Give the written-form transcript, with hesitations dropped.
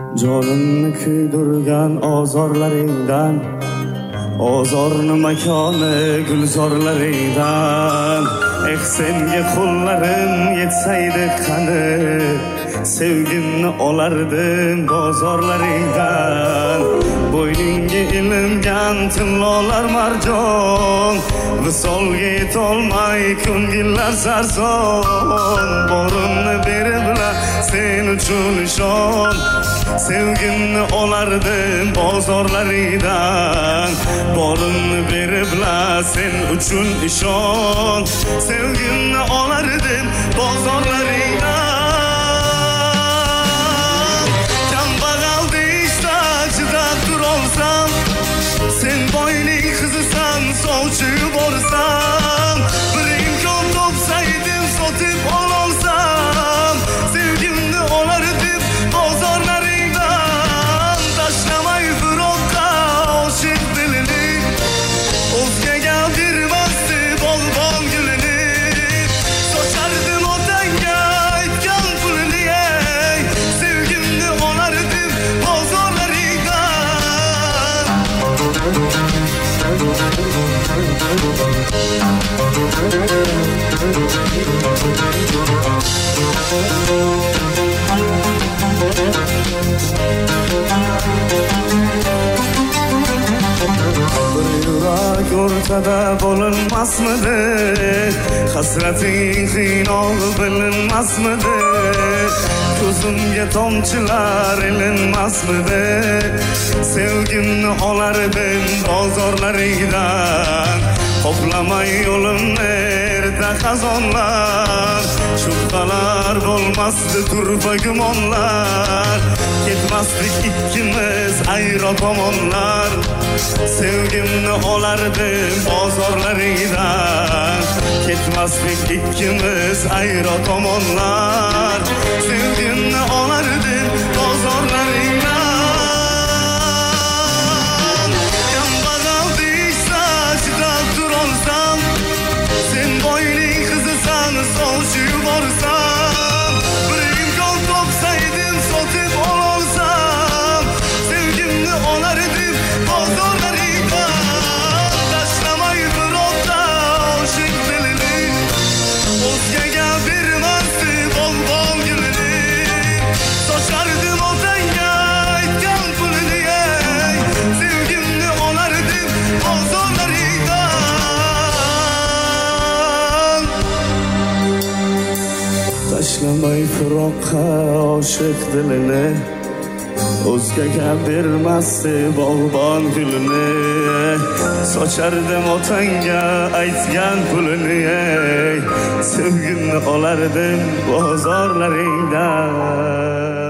Jonimni kuydirgan ozorlaringdan, ozorni makoni gulzorlaringdan. Senga qo'llarim yetsaydi qani, sevgimni olardim bozorlaringdan. Bo'yningga ilingan tillolar marjon, visolga yetolmay ko'ngillar sarson. Borimni beribla sen uchun ishon, sevgimni olardim bozorlaringdan. Borimni beribla sen uchun ishon, sevgimni olardim bozorlaringdan. Kambag'al deyishda chidab turolsam, sen boyning qizisan sovchi yuborsam. Bir imkon topsaydim sotib ololsam, sevgimni olardim bozorlaringdan. Tashlamay firoqqa oshiq dilini, o'zgaga bermasdi bog'bon gulini. Sochardim otangga aytgan pulini, sevgimni olardim bozorlaringdan. Bir yurak o'rtada bo'linmasmidi, hasrating qiynoq bilinmasmidi, ko'zimga tomchilar ilinmasmidi. Sevgimni olardim bozorlaringdan, qoplamay yo'limni erta xazonlar. Shubhalar bo'lmasdi turfa gumonlar, ketmasdik ikkimiz ayro tomonlar. Sevgimni olardim bozorlaringdan, ketmasdik ikkimiz ayro tomonlar. Sevgimni olardim bozorlaringdan. Kambag'al deyishsa chidab turolsam, sen boyning qizisan sovchi yuborsam. Bir imkon topsaydim sotib ololsam, sevgimni olardim bozorlaringdan. Tashlamay firoqqa oshiq dilini, o'zgaga bermasdi bog'bon gulini. Sochardim otangga aytgan pulini, sevgimni olardim bozorlaringdan. Tashlamay firoqqa oshiq dilini, o'zgaga bermasdi bog'bon gulini. Sochardim otangga aytgan pulini, sevgimni olardim bozorlaringdan.